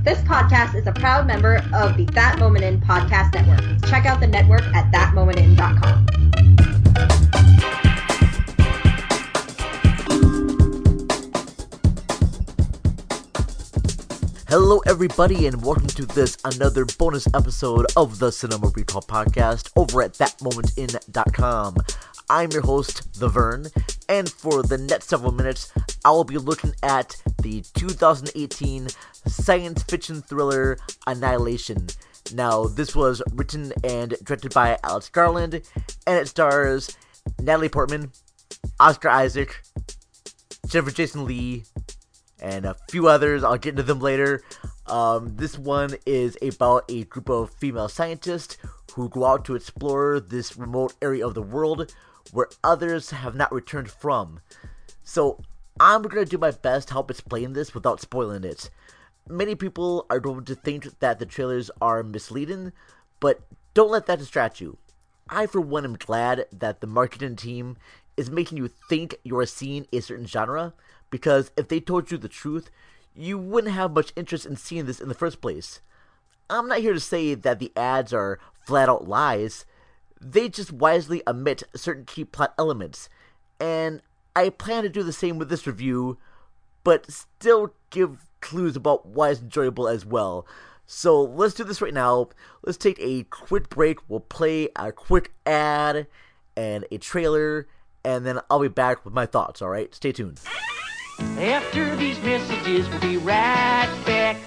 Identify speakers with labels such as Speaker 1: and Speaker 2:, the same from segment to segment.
Speaker 1: This podcast is a proud member of the That Moment In podcast network. Check out the network at thatmomentin.com.
Speaker 2: Hello everybody and welcome to this another bonus episode of the Cinema Recall podcast over at thatmomentin.com. I'm your host, The Vern, and for the next several minutes, I will be looking at the 2018 science fiction thriller Annihilation. Now, this was written and directed by Alex Garland, and it stars Natalie Portman, Oscar Isaac, Jennifer Jason Leigh, and a few others. I'll get into them later. This one is about a group of female scientists who go out to explore this remote area of the world where others have not returned from. So I'm going to do my best to help explain this without spoiling it. Many people are going to think that the trailers are misleading, but don't let that distract you. I, for one, am glad that the marketing team is making you think you're seeing a certain genre, because if they told you the truth, you wouldn't have much interest in seeing this in the first place. I'm not here to say that the ads are flat-out lies. They just wisely omit certain key plot elements, and I plan to do the same with this review, but still give clues about why it's enjoyable as well. So let's do this right now. Let's take a quick break. We'll play a quick ad and a trailer, and then I'll be back with my thoughts, alright? Stay tuned.
Speaker 3: After these messages, we'll be right back.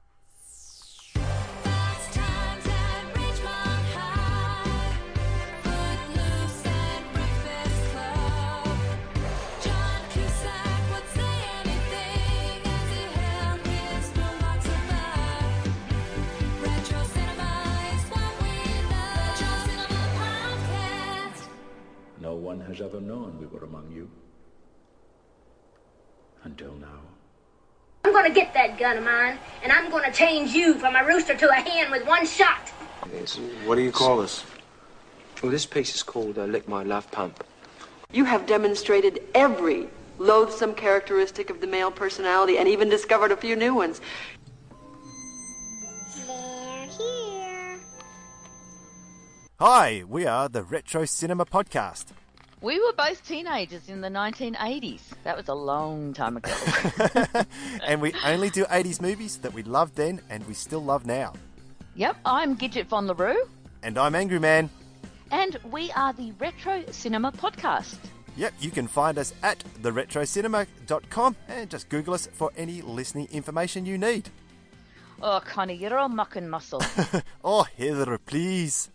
Speaker 4: No one has ever known we were among you. Until now.
Speaker 5: I'm gonna get that gun of mine, and I'm gonna change you from a rooster to a hen with one shot.
Speaker 6: What do you call this?
Speaker 7: Well, this piece is called Lick My Love Pump.
Speaker 8: You have demonstrated every loathsome characteristic of the male personality and even discovered a few new ones.
Speaker 5: They're here.
Speaker 9: Hi, we are the Retro Cinema Podcast.
Speaker 10: We were both teenagers in the 1980s. That was a long time ago.
Speaker 9: And we only do 80s movies that we loved then and we still love now.
Speaker 10: Yep, I'm Gidget Von LaRue.
Speaker 9: And I'm Angry Man.
Speaker 10: And we are the Retro Cinema Podcast.
Speaker 9: Yep, you can find us at theretrocinema.com and just Google us for any listening information you need.
Speaker 10: Oh, Connie, you're all muck and muscle.
Speaker 9: Oh, Heather, please.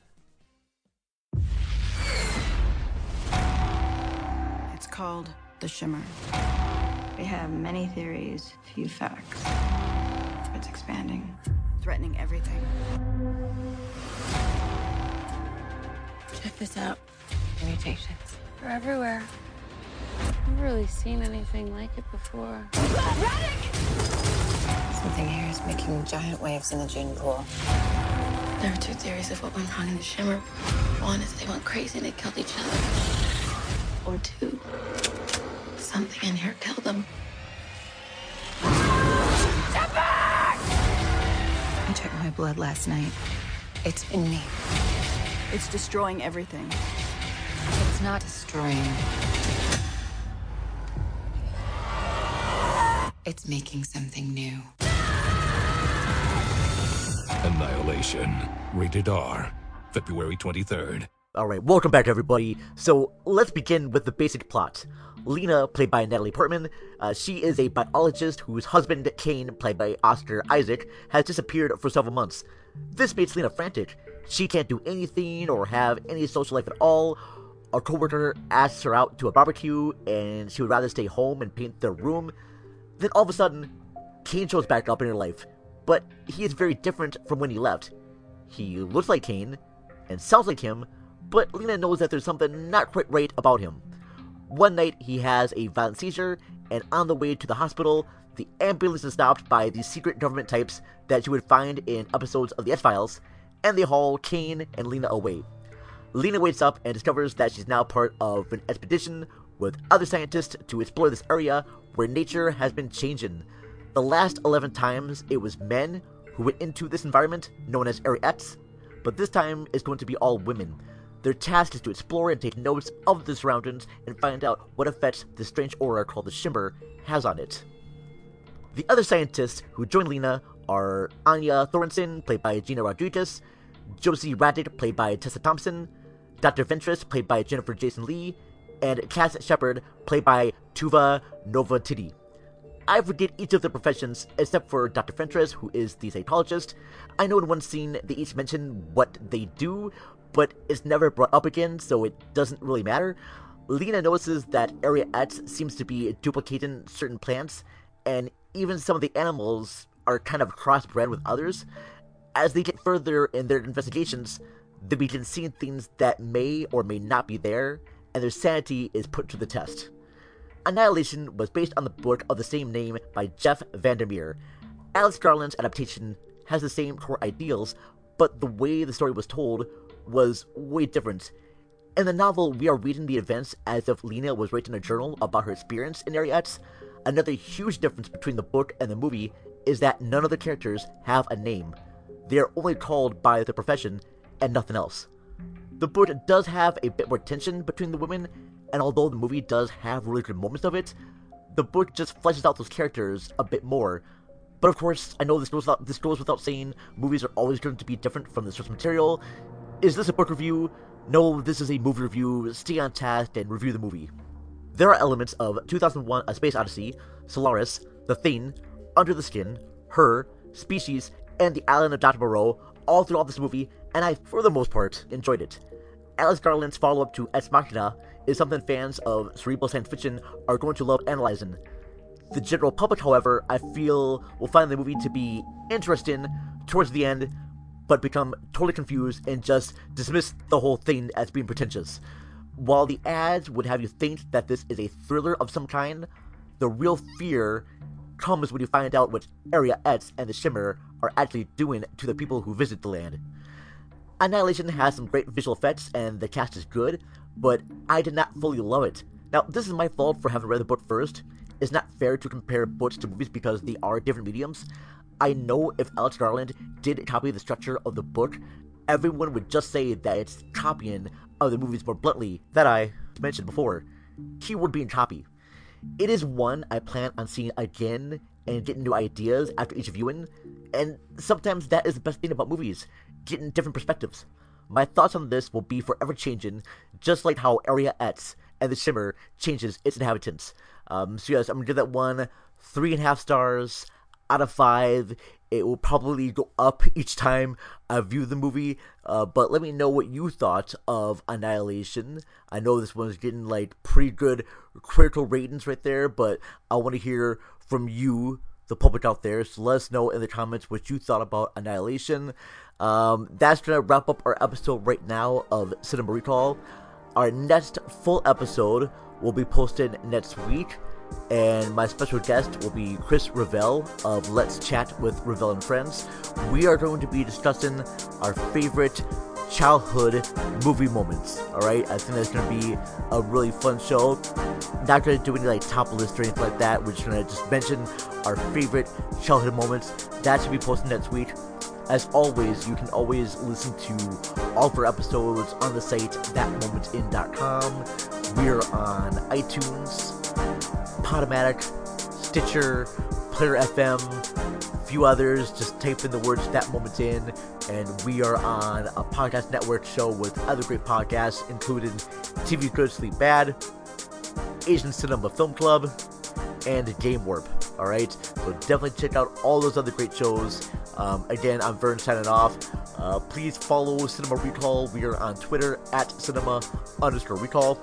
Speaker 11: It's called The Shimmer. We have many theories, few facts. It's expanding, threatening everything.
Speaker 12: Check this out.
Speaker 13: Mutations.
Speaker 12: They're everywhere. I've never really seen anything like it before.
Speaker 13: Something here is making giant waves in the gene pool.
Speaker 12: There are two theories of what went wrong in the Shimmer. One is they went crazy and they killed each other. Or two, something in here killed them.
Speaker 13: Step back! I checked my blood last night. It's in me.
Speaker 11: It's destroying everything.
Speaker 13: It's not destroying. It's making something new.
Speaker 14: Annihilation. Rated R. February 23rd.
Speaker 2: Alright, welcome back everybody. So, let's begin with the basic plot. Lena, played by Natalie Portman, she is a biologist whose husband, Kane, played by Oscar Isaac, has disappeared for several months. This makes Lena frantic. She can't do anything or have any social life at all. A coworker asks her out to a barbecue, and she would rather stay home and paint their room. Then all of a sudden, Kane shows back up in her life, but he is very different from when he left. He looks like Kane, and sounds like him, but Lena knows that there's something not quite right about him. One night, he has a violent seizure, and on the way to the hospital, the ambulance is stopped by these secret government types that you would find in episodes of The X-Files, and they haul Kane and Lena away. Lena wakes up and discovers that she's now part of an expedition with other scientists to explore this area where nature has been changing. The last 11 times, it was men who went into this environment known as Area X, but this time it's going to be all women. Their task is to explore and take notes of the surroundings and find out what effects the strange aura called the Shimmer has on it. The other scientists who join Lena are Anya Thorensen, played by Gina Rodriguez, Josie Raddick, played by Tessa Thompson, Dr. Ventress, played by Jennifer Jason Leigh, and Cass Shepard, played by Tuva Novatiti. I forget each of their professions except for Dr. Ventress, who is the psychologist. I know in one scene they each mention what they do, but it's never brought up again, so it doesn't really matter. Lena notices that Area X seems to be duplicating certain plants, and even some of the animals are kind of crossbred with others. As they get further in their investigations, they begin seeing things that may or may not be there, and their sanity is put to the test. Annihilation was based on the book of the same name by Jeff Vandermeer. Alex Garland's adaptation has the same core ideals, but the way the story was told was way different. In the novel, we are reading the events as if Lena was writing a journal about her experience in Area X. Another huge difference between the book and the movie is that none of the characters have a name. They are only called by their profession and nothing else. The book does have a bit more tension between the women, and although the movie does have really good moments of it, the book just fleshes out those characters a bit more. But of course, I know this goes without saying, movies are always going to be different from the source material. Is this a book review? No, this is a movie review. Stay on task and review the movie. There are elements of 2001: A Space Odyssey, Solaris, The Thing, Under the Skin, Her, Species, and The Island of Dr. Moreau all throughout this movie, and I, for the most part, enjoyed it. Alex Garland's follow-up to Ex Machina is something fans of cerebral science fiction are going to love analyzing. The general public, however, I feel will find the movie to be interesting towards the end, but become totally confused and just dismiss the whole thing as being pretentious. While the ads would have you think that this is a thriller of some kind, the real fear comes when you find out what Area X and the Shimmer are actually doing to the people who visit the land. Annihilation has some great visual effects and the cast is good, but I did not fully love it. Now, this is my fault for having read the book first. It's not fair to compare books to movies because they are different mediums. I know if Alex Garland did copy the structure of the book, everyone would just say that it's copying of the movies more bluntly that I mentioned before. Keyword being copy. It is one I plan on seeing again and getting new ideas after each viewing, and sometimes that is the best thing about movies, getting different perspectives. My thoughts on this will be forever changing, just like how Area X and the Shimmer changes its inhabitants. So yes, I'm going to give that one 3.5 stars out of 5. It will probably go up each time I view the movie, but let me know what you thought of Annihilation. I know this one's getting like pretty good critical ratings right there, but I want to hear from you, the public out there, so let us know in the comments what you thought about Annihilation. That's going to wrap up our episode right now of Cinema Recall. Our next full episode will be posted next week, and my special guest will be Chris Revell of Let's Chat with Revell and Friends. We are going to be discussing our favorite childhood movie moments, alright? I think that's going to be a really fun show. Not going to do any like top list or anything like that. We're just going to just mention our favorite childhood moments. That should be posted next week. As always, you can always listen to all of our episodes on the site thatmomentin.com. We're on iTunes, Podomatic, Stitcher, Player FM, a few others. Just type in the words That Moment In, and we are on a podcast network show with other great podcasts, including TV Good, Sleep Bad, Asian Cinema Film Club, and Game Warp. Alright, so definitely check out all those other great shows. Again, I'm Vern signing off. Please follow Cinema Recall. We are on Twitter at Cinema_Recall.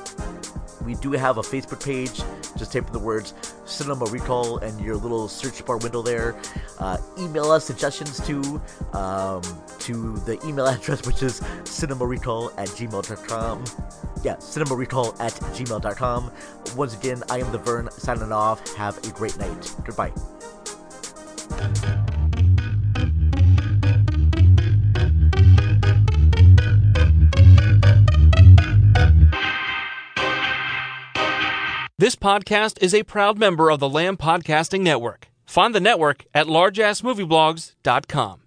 Speaker 2: We do have a Facebook page. Just type in the words Cinema Recall in your little search bar window there. Email us suggestions to the email address, which is cinemarecall@gmail.com. Yeah, cinemarecall@gmail.com. Once again, I am the Vern signing off. Have a great night. Goodbye.
Speaker 15: This podcast is a proud member of the Lamb Podcasting Network. Find the network at largeassmovieblogs.com.